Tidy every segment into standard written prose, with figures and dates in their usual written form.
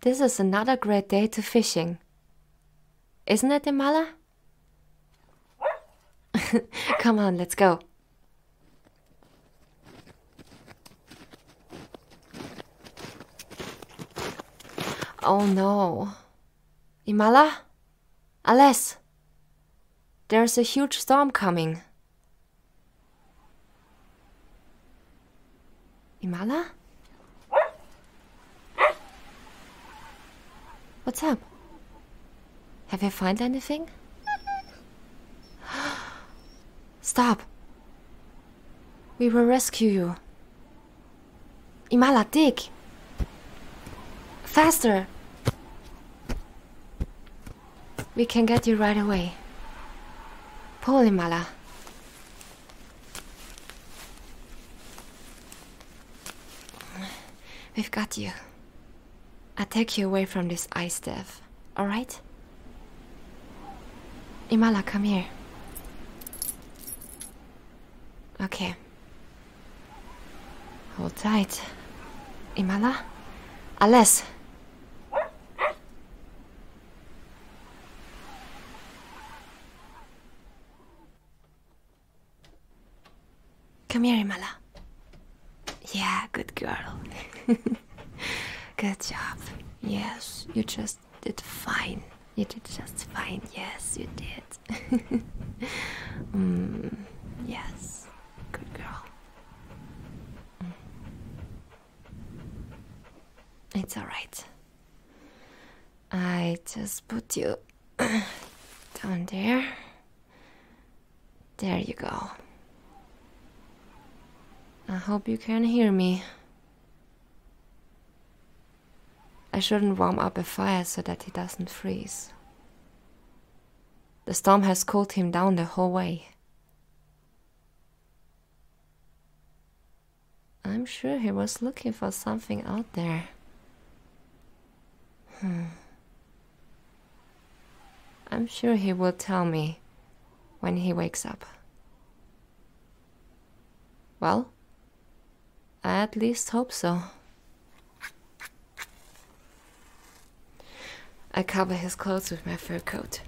This is another great day to fishing. Isn't it, Imala? Come on, let's go. Oh no. Imala? Aless! There's a huge storm coming. Imala? What's up? Have you found anything? Stop! We will rescue you. Imala, dig! Faster! We can get you right away. Pull, Imala. We've got you. I'll take you away from this ice death, alright? Imala, come here. Okay. Hold tight. Imala? Aless! Come here, Imala. Yeah, good girl. Good job. Yes, you just did fine. You did just fine. Yes, you did. Yes, good girl. It's alright. I just put you down there. There you go. I hope you can hear me. I shouldn't warm up a fire so that he doesn't freeze. The storm has cooled him down the whole way. I'm sure he was looking for something out there. I'm sure he will tell me when he wakes up. Well, I at least hope so. I cover his clothes with my fur coat.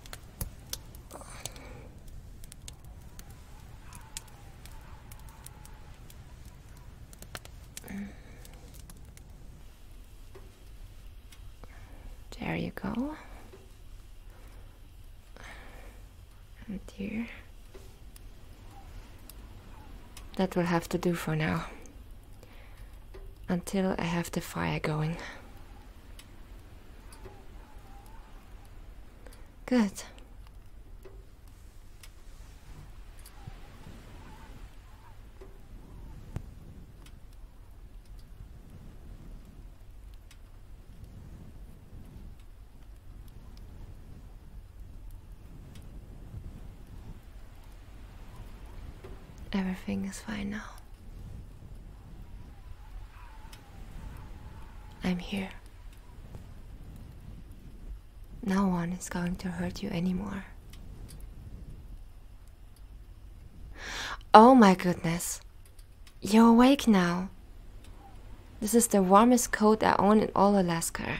There you go. And here. That will have to do for now. Until I have the fire going. Good. Everything is fine now. I'm here. No one is going to hurt you anymore. Oh my goodness. You're awake now. This is the warmest coat I own in all Alaska.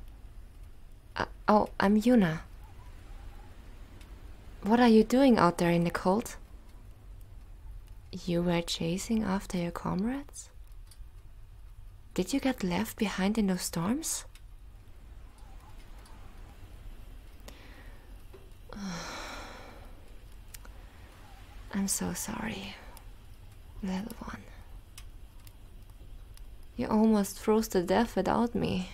Oh, I'm Yuna. What are you doing out there in the cold? You were chasing after your comrades? Did you get left behind in those storms? I'm so sorry, little one. You almost froze to death without me.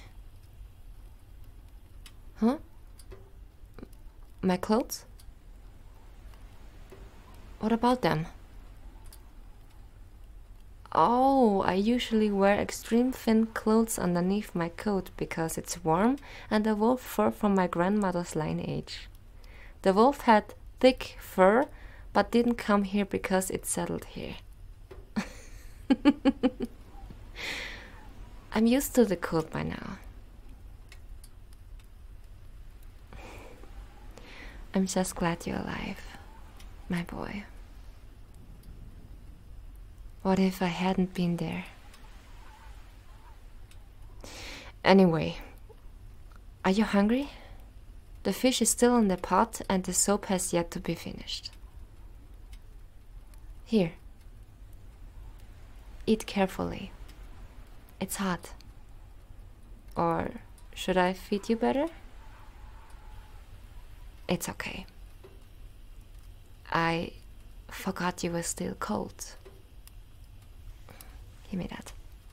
Huh? My clothes? What about them? Oh, I usually wear extreme thin clothes underneath my coat because it's warm and the wolf fur from my grandmother's lineage. The wolf had thick fur but didn't come here because it settled here. I'm used to the cold by now. I'm just glad you're alive, my boy. What if I hadn't been there? Anyway, Are you hungry? The fish is still in the pot and the soup has yet to be finished. Here. Eat carefully. It's hot. Or should I feed you better? It's okay. I forgot you were still cold. Give me that.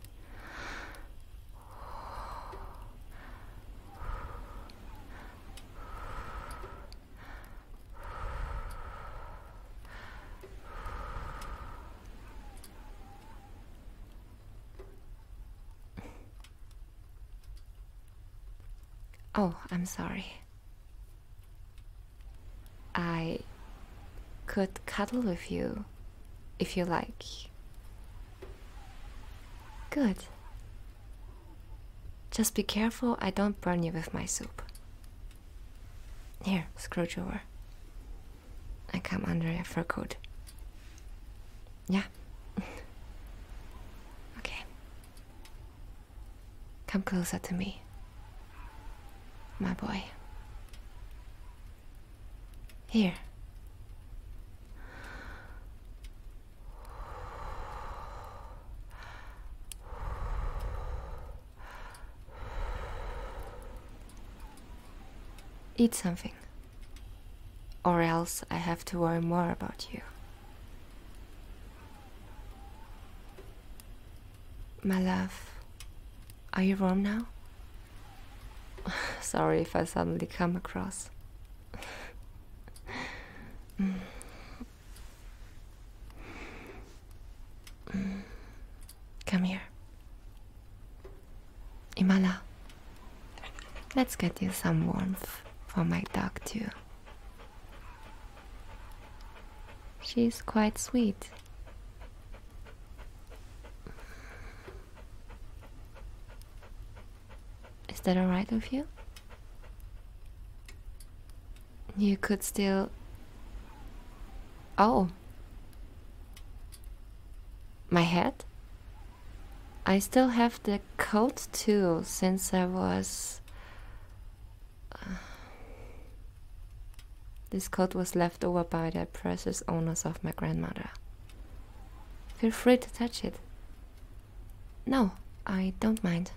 Oh, I'm sorry. I could cuddle with you if you like. Good. Just be careful I don't burn you with my soup. Here, scrooge over. I come under your fur coat. Yeah. Okay. Come closer to me, my boy. Here. Eat something, or else I have to worry more about you. My love, are you warm now? Sorry if I suddenly come across. Come here. Imala, let's get you some warmth for my dog too. She's quite sweet. Is that alright with you? You could still... Oh. My head? I still have the coat too, since I was... This coat was left over by the precious owners of my grandmother. Feel free to touch it. No, I don't mind.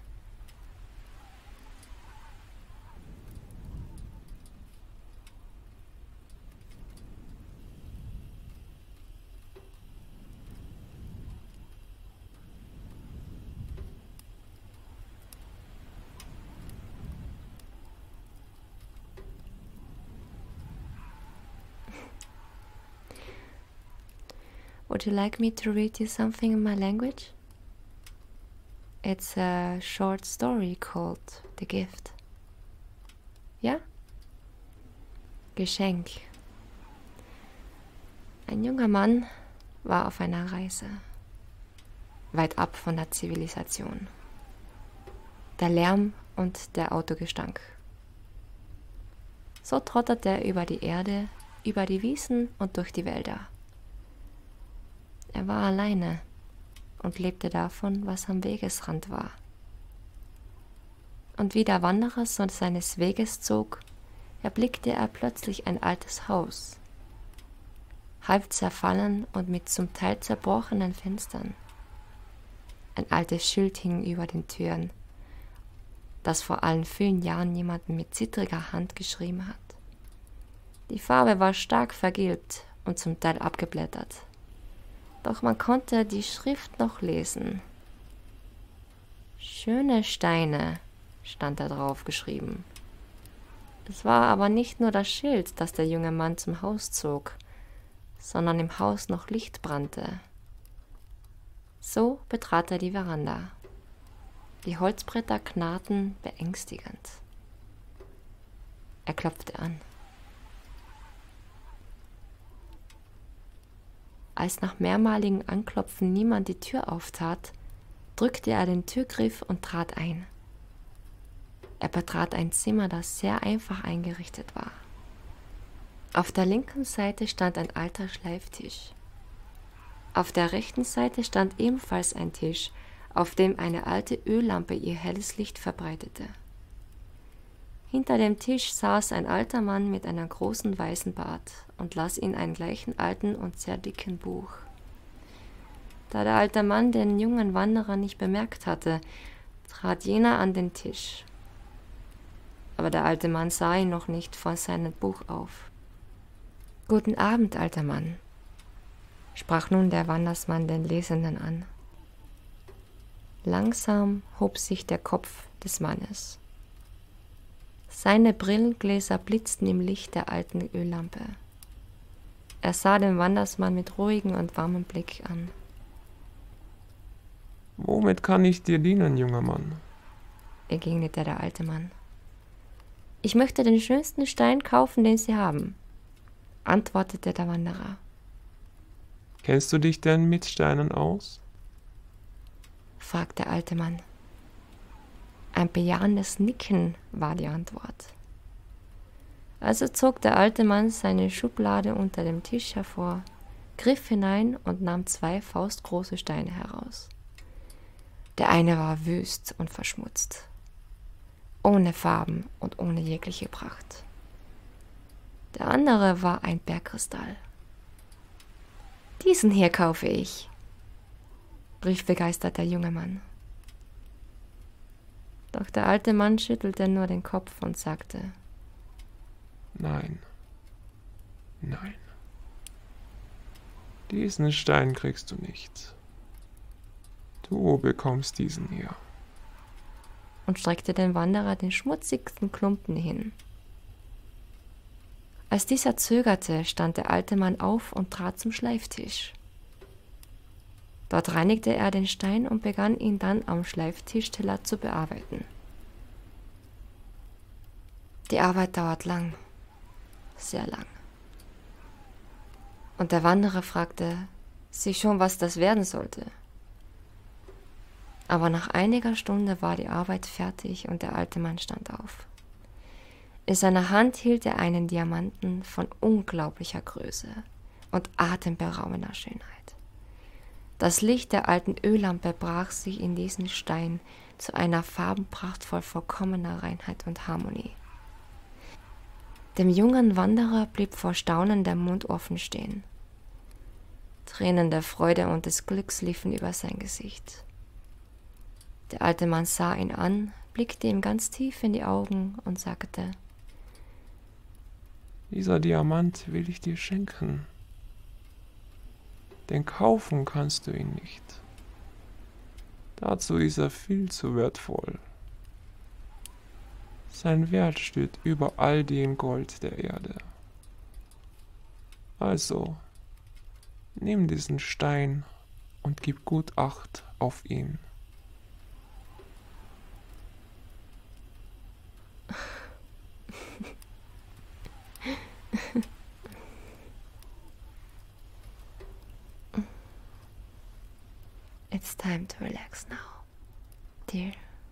Would you like me to read you something in my language? It's a short story called The Gift. Ja? Geschenk. Ein junger Mann war auf einer Reise, weit ab von der Zivilisation. Der Lärm und der Autogestank. So trottete er über die Erde, über die Wiesen und durch die Wälder. Er war alleine und lebte davon, was am Wegesrand war. Und wie der Wanderer seines Weges zog, erblickte er plötzlich ein altes Haus, halb zerfallen und mit zum Teil zerbrochenen Fenstern. Ein altes Schild hing über den Türen, das vor allen vielen Jahren jemand mit zittriger Hand geschrieben hat. Die Farbe war stark vergilbt und zum Teil abgeblättert. Doch man konnte die Schrift noch lesen. Schöne Steine, stand da drauf geschrieben. Es war aber nicht nur das Schild, das der junge Mann zum Haus zog, sondern im Haus noch Licht brannte. So betrat er die Veranda. Die Holzbretter knarrten beängstigend. Er klopfte an. Als nach mehrmaligen Anklopfen niemand die Tür auftat, drückte er den Türgriff und trat ein. Er betrat ein Zimmer, das sehr einfach eingerichtet war. Auf der linken Seite stand ein alter Schleiftisch. Auf der rechten Seite stand ebenfalls ein Tisch, auf dem eine alte Öllampe ihr helles Licht verbreitete. Hinter dem Tisch saß ein alter Mann mit einem großen weißen Bart und las in einem gleichen alten und sehr dicken Buch. Da der alte Mann den jungen Wanderer nicht bemerkt hatte, trat jener an den Tisch. Aber der alte Mann sah ihn noch nicht von seinem Buch auf. »Guten Abend, alter Mann«, sprach nun der Wandersmann den Lesenden an. Langsam hob sich der Kopf des Mannes. Seine Brillengläser blitzten im Licht der alten Öllampe. Er sah den Wandersmann mit ruhigem und warmem Blick an. »Womit kann ich dir dienen, junger Mann?« entgegnete der alte Mann. »Ich möchte den schönsten Stein kaufen, den Sie haben«, antwortete der Wanderer. »Kennst du dich denn mit Steinen aus?« fragte der alte Mann. Ein bejahendes Nicken war die Antwort. Also zog der alte Mann seine Schublade unter dem Tisch hervor, griff hinein und nahm 2 faustgroße Steine heraus. Der eine war wüst und verschmutzt, ohne Farben und ohne jegliche Pracht. Der andere war ein Bergkristall. »Diesen hier kaufe ich«, rief begeistert der junge Mann. Doch der alte Mann schüttelte nur den Kopf und sagte: »Nein, nein, diesen Stein kriegst du nicht. Du bekommst diesen hier.« und streckte dem Wanderer den schmutzigsten Klumpen hin. Als dieser zögerte, stand der alte Mann auf und trat zum Schleiftisch. Dort reinigte er den Stein und begann ihn dann am Schleiftischteller zu bearbeiten. Die Arbeit dauert lang, sehr lang. Und der Wanderer fragte sich schon, was das werden sollte. Aber nach einiger Stunde war die Arbeit fertig und der alte Mann stand auf. In seiner Hand hielt er einen Diamanten von unglaublicher Größe und atemberaubender Schönheit. Das Licht der alten Öllampe brach sich in diesen Stein zu einer Farbenpracht voll vollkommener Reinheit und Harmonie. Dem jungen Wanderer blieb vor Staunen der Mund offen stehen. Tränen der Freude und des Glücks liefen über sein Gesicht. Der alte Mann sah ihn an, blickte ihm ganz tief in die Augen und sagte: »Dieser Diamant will ich dir schenken. Denn kaufen kannst du ihn nicht. Dazu ist er viel zu wertvoll. Sein Wert steht über all dem Gold der Erde. Also, nimm diesen Stein und gib gut Acht auf ihn.« It's time to relax now, dear.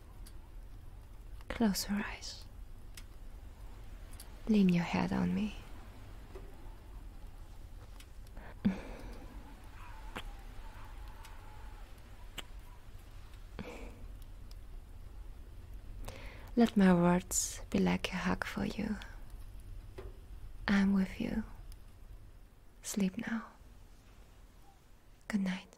Close your eyes. Lean your head on me. Let my words be like a hug for you. I'm with you. Sleep now. Good night.